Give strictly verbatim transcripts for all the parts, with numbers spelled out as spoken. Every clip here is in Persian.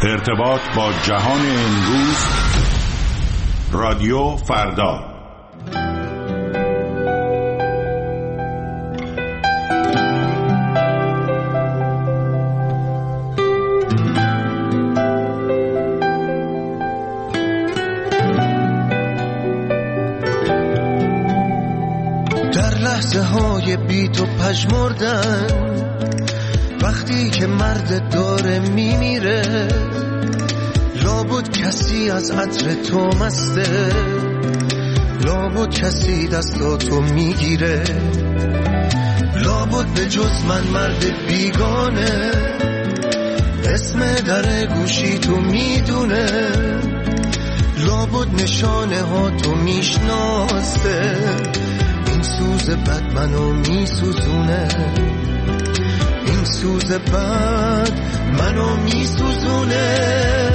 ارتباط با جهان امروز، رادیو فردا. در لحظه های بی تو پژمردن، وقتی که مرد داره میمیره، لابد کسی از عطر تو مسته، لابد کسی دستاتو میگیره، لابد به جز من مرد بیگانه اسم در گوشی تو میدونه، لابد نشانه ها تو میشناسته، این سوز بد منو میسوزونه، این سوز بد منو میسوزونه.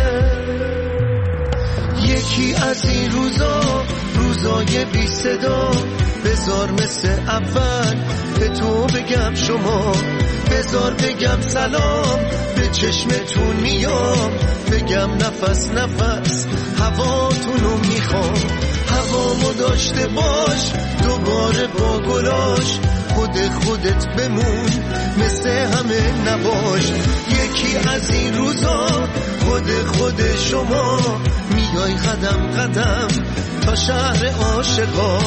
یکی از این روزا، روزای بی صدا، بذار مثل اول به تو بگم شما، بذار بگم سلام، به چشمتون میام، بگم نفس نفس هواتونو میخوام، هوامو داشته باش دوباره با گلاش، خود خودت بمون مثل همه نباش. یکی از این روزا، خود خود شما، میای قدم قدم تا شهر عاشقا.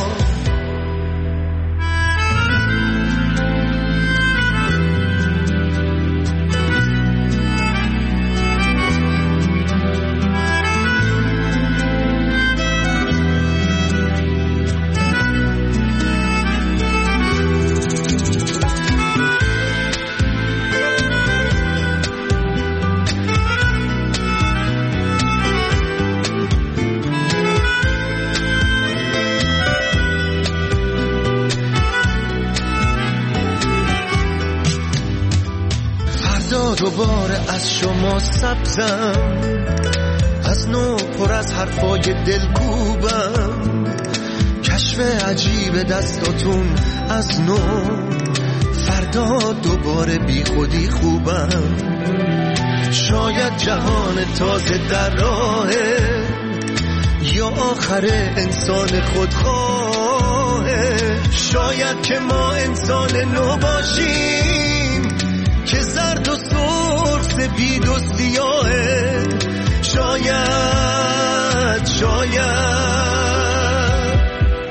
دوباره از شما سبزم، از نو پر از حرفای دلکوبم، کشف عجیب دستاتون از نو، فردا دوباره بی خودی خوبم. شاید جهان تازه در راهه، یا آخر انسان خودخواهه، شاید که ما انسان نو باشیم که زرد و سرخ سپید و سیاهه، شاید شاید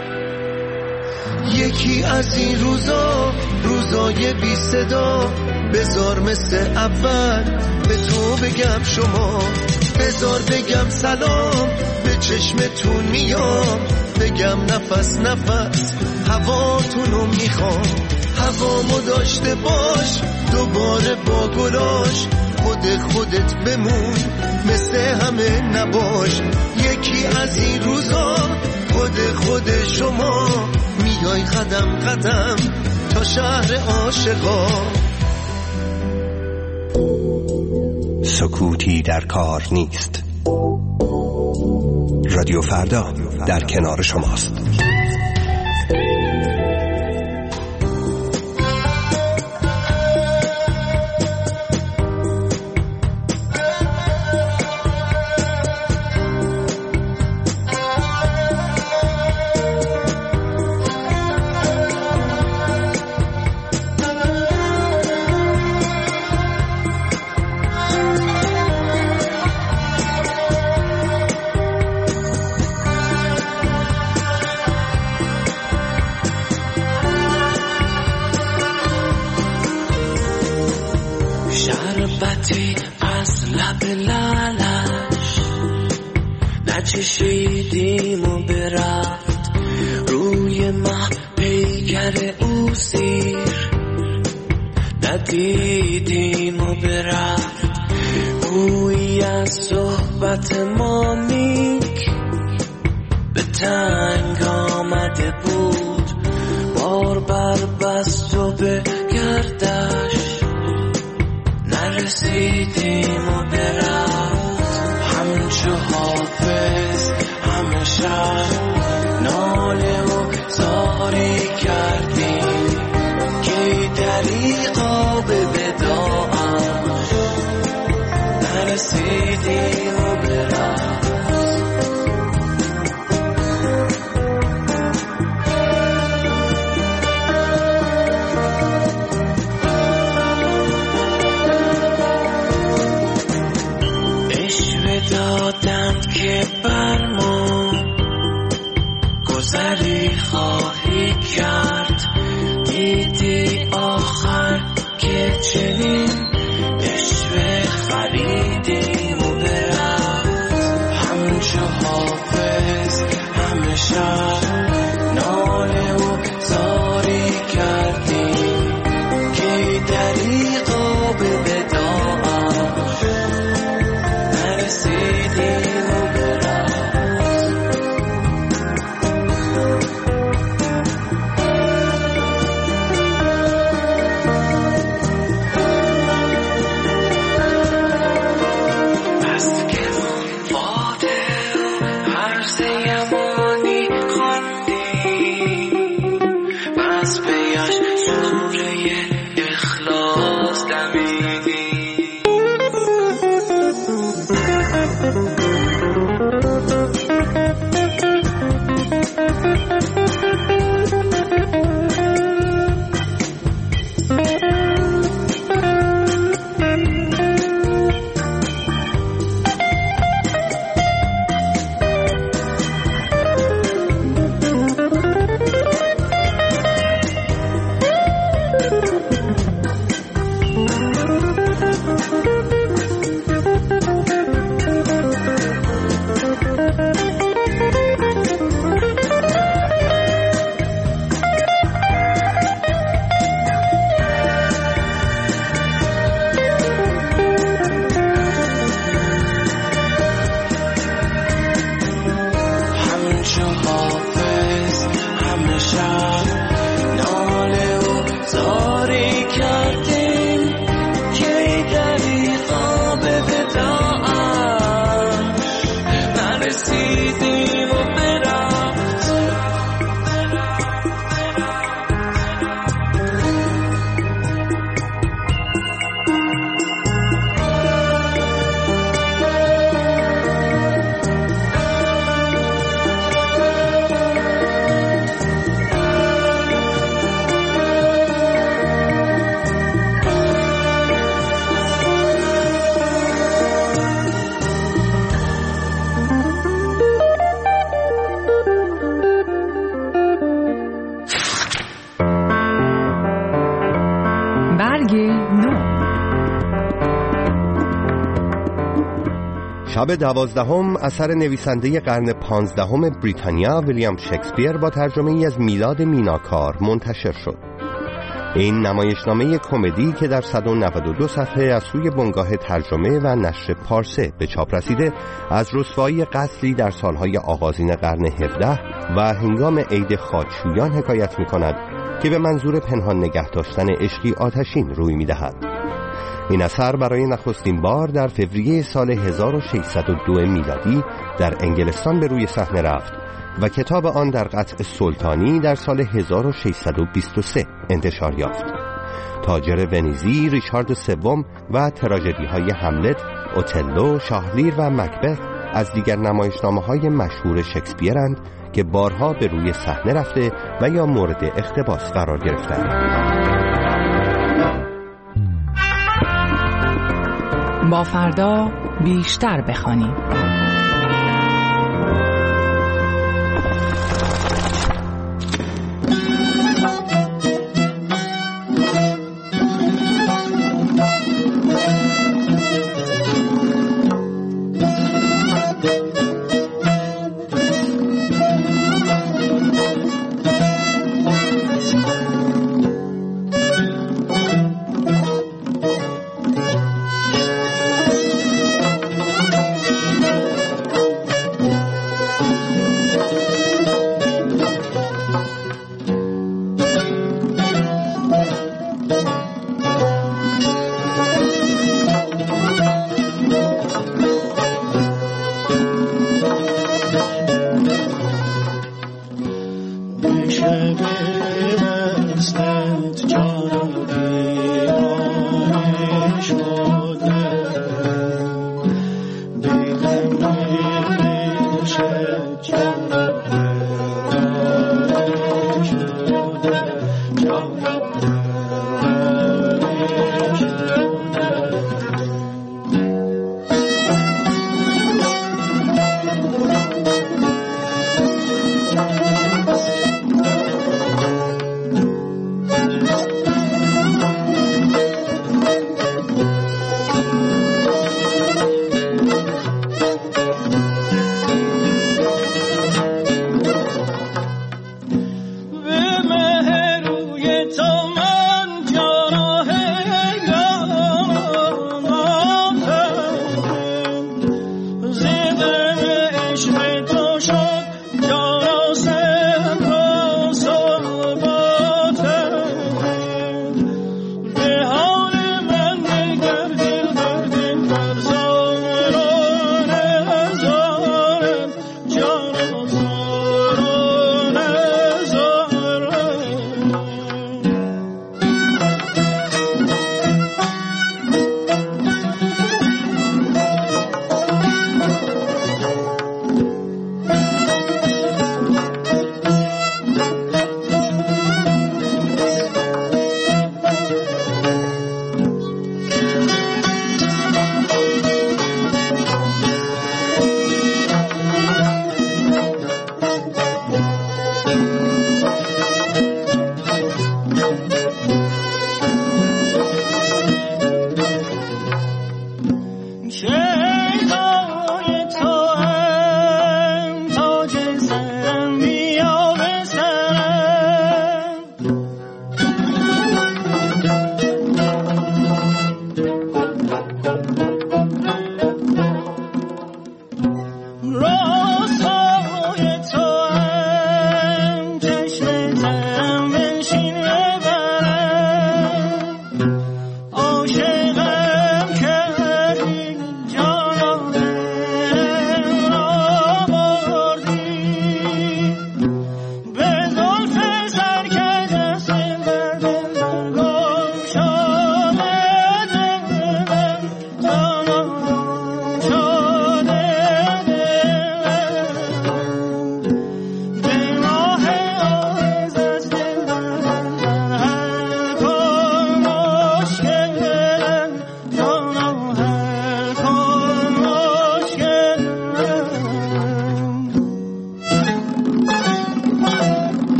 یکی از این روزا، روزای بی صدا، بذار مثل اول به تو بگم شما، بذار بگم سلام، به چشمتون میام، بگم نفس نفس هواتونو میخوام، هوامو داشته باش دوباره با گلاش، خود خودت بمون مثل همه نباش. یکی از این روزا، خود خود شما، میای قدم قدم تا شهر عاشقا. سکوتی در کار نیست. رادیو فردا در کنار شماست. شربتی از لب لالش نچشیدیم و برفت، روی مه پیگر او سیر ندیدیم و برفت، بویی از صحبت ما نیک به تنگ آمده بود، بار بر بست و به گردش نرسیدیم و برفت، همچو حافظ همه شب ناله و زاری کردیم که دریقا به وداعش نرسیدیم و برم اشوه دادند که بر ما گذری خواهی کرد دیدی آخر که چنین اشوه خریدیم و برفت همچو حافظ همه شب ناله و زاری کردیم که دریغا به وداعش نرسیدیم و برفت شب دوازدهم اثر نویسنده قرن پانزدهم بریتانیا ویلیام شکسپیر با ترجمه ای از میلاد میناکار منتشر شد. این نمایشنامه کمدی که در صد و نود و دو صفحه از سوی بنگاه ترجمه و نشر پارسه به چاپ رسیده از رسوایی قتلی در سالهای آغازین قرن هفدهم و هنگام عید خاکشویان حکایت می کند که به منظور پنهان نگه داشتن عشقی آتشین روی می دهد. این اثر برای نخستین بار در فوریه سال هزار و ششصد و دو میلادی در انگلستان به روی صحنه رفت و کتاب آن در قطع سلطانی در سال هزار و ششصد و بیست و سه انتشار یافت. تاجر ونیزی ریچارد سوم و تراژدی‌های هملت، اوتلو، شاهلیر و مکبث از دیگر نمایشنامه‌های مشهور شکسپیرند که بارها به روی صحنه رفته و یا مورد اقتباس قرار گرفتند. با فردا بیشتر بخوانیم.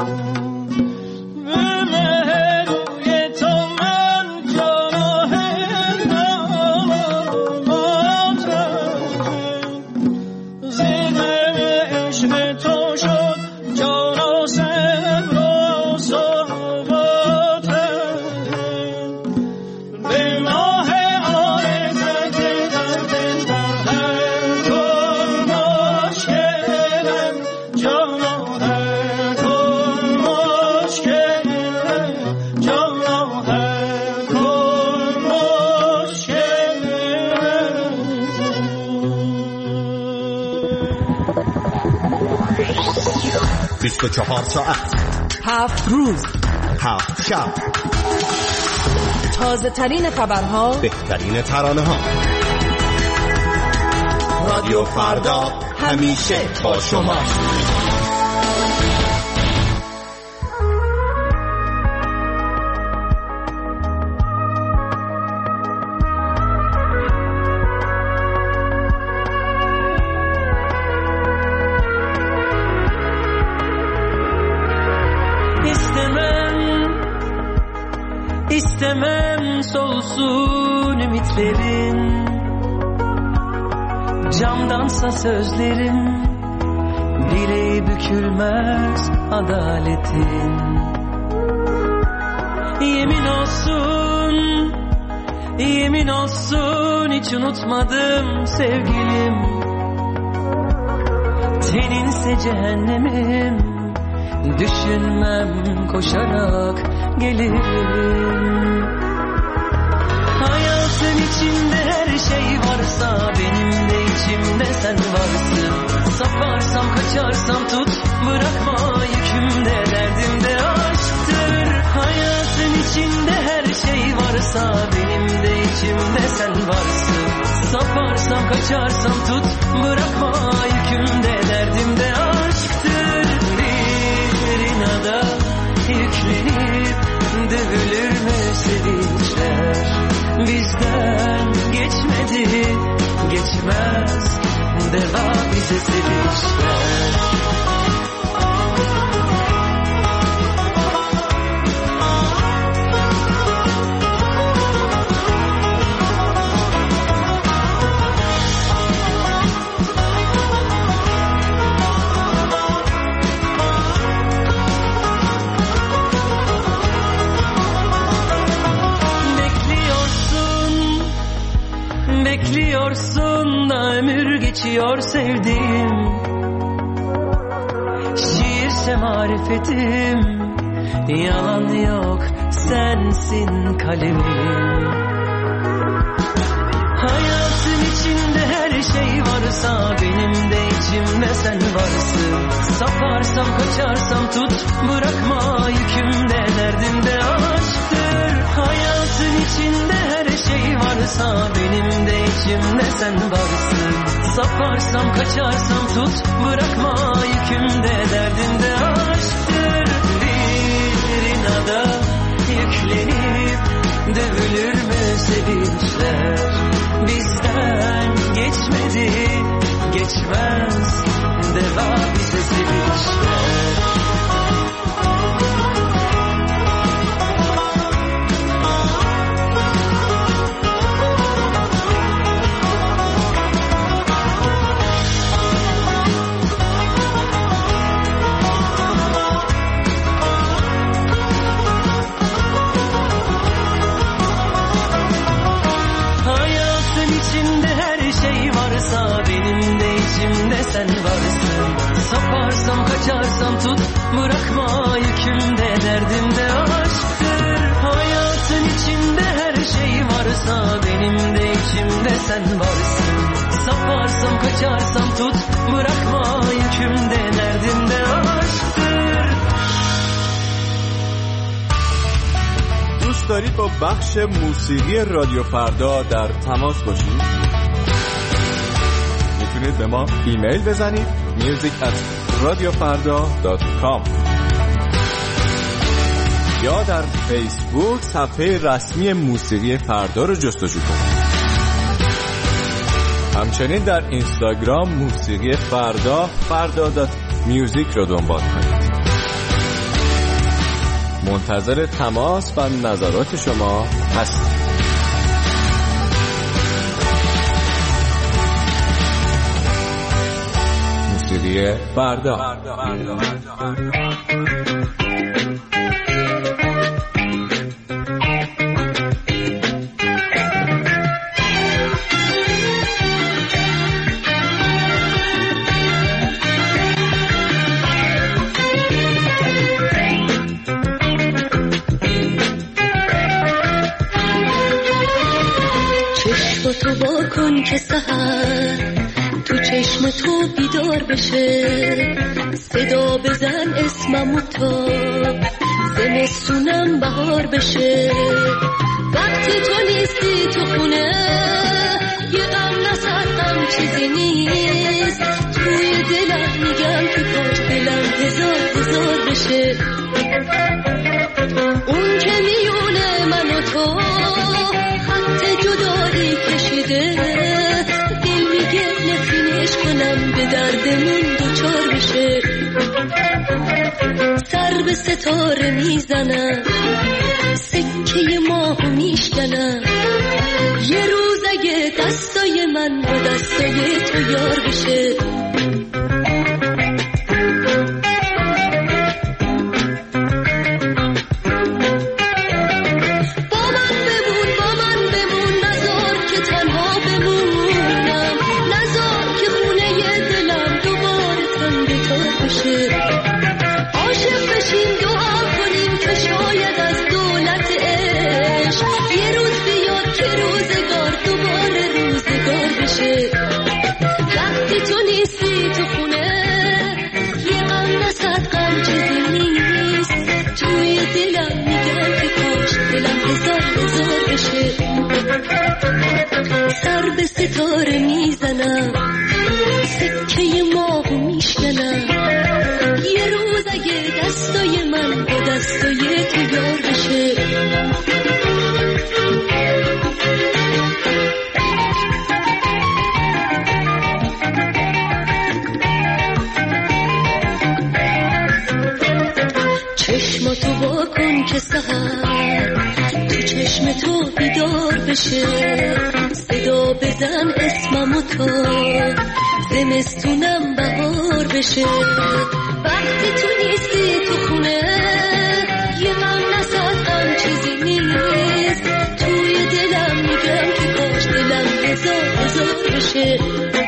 بیست و چهار ساعت، هفت روز، هفت شب، تازه ترین خبرها، بهترین ترانه ها. رادیو فردا همیشه با شما. İstemem solsun ümitlerin, camdansa sözlerim, bileği bükülmez adaletin. Yemin olsun, yemin olsun hiç unutmadım sevgilim, teninse cehennemim, düşünmem koşarak gelirim. Hayatın içinde her şey varsa benim de içimde sen varsın. Saparsam kaçarsam tut bırakma, yükümde derdimde aşktır. Hayatın içinde her şey varsa benim de içimde sen varsın. Saparsam kaçarsam tut bırakma, yükümde derdimde aşktır. Bir inada yüklenip dövülür mü sevinçler? Bizden geçmedi, geçmez, deva bize sevinçler. Bekliyorsun da ömür geçiyor sevdiğim, şiirse marifetim, yalan yok sensin kalemim. Hayatın içinde her şey varsa benim de içimde sen varsın. Saparsam kaçarsam tut bırakma, yükümde derdimde aşktır. Hayatın içinde her şey varsa benim de içimde sen varsın. Saparsam kaçarsam tut bırakma, yükümde derdimde aşktır. Bir inada yüklenip dövülür mü sevinçler? Bizden geçmedi, geçmez, deva bize sevinçler. Benim de içimde sen varsın. Saparsam kaçarsam tut bırakma, yükümde derdimde aşktır. Hayatın içinde her şey varsa benim de içimde sen varsın. Saparsam kaçarsam tut bırakma, yükümde derdimde aşktır. دوست دارید با بخش موسیقی رادیو فردا در تماس باشید؟ میتونید به ما ایمیل بزنید music at radiofarda dot com یا در فیسبوک صفحه رسمی موسیقی فردا رو جستجو کنید. همچنین در اینستاگرام موسیقی فردا فردا دات میوزیک رو دنبال کنید. منتظر تماس و نظرات شما هستیم. موسیقی فردا. تو با کن که سحر تو چشم تو بیدار بشه، صدا بزن اسممو تا زمستونم بهار بشه. وقتی تو نیستی تو خونه یه غم نصد غم چیزی نیست، توی دلم میگم که کاش دلم هزار هزار بشه. اون که میونه من و تو خط جدایی کشیده، دل میگه نفرینش کنم به دردمون دوچار بشه. سر به ستاره میزنم، سکه ماه میشکنم، یه روز اگه دستای من با دستای تو یار بشه. وقتی تو نیستی تو خونه یه غم نصد غم چیزی نیست، توی دلم میگم که کاش دلم هزار هزار بشه. سر به ستاره میزنم، سکه ماه میشکنم، یه روز اگه دستای من با دستای تو یار بشه. تو با کن که سحر تو چشم تو بیدار بشه، صدا بزن اسممو تا زمستونم بهار بشه. وقتی تو نیستی تو خونه یه غم نصد غم چیزی نیست، توی دلم میگم که کاش دلم هزار هزار بشه.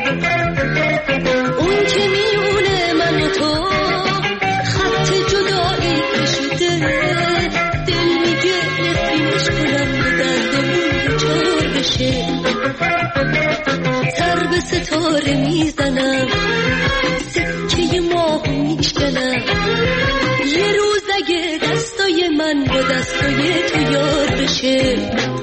اون که میونه من و تو خط جدایی کشیده، دل میگه نفرینش کنم به دردمون دوچار بشه. سر به ستاره میزنم، سکه ماه میشکنم، یه روز اگه دستای من با دستای تو یار بشه.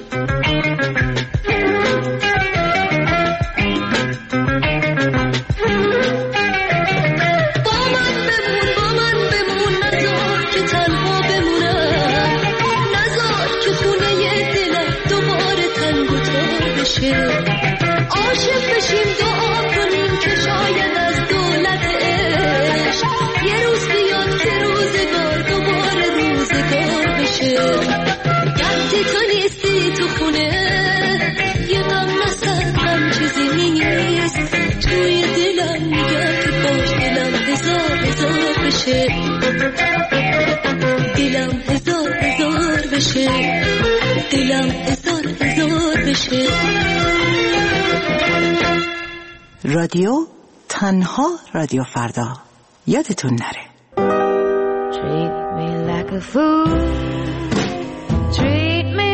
عاشق بشیم دعا کنیم که شاید از دولت عشق یه روز بیاد که روزگار دوباره روزگار بشه. وقتی تو نیستی تو خونه یه غم نصد غم چیزی نیست، توی دلم میگم که کاش دلم هزار هزار بشه. دلم هزار هزار بشه، دلم هزار هزار بشه. رادیو تنها رادیو فردا، یادتون نره. Treat me like a fool, treat me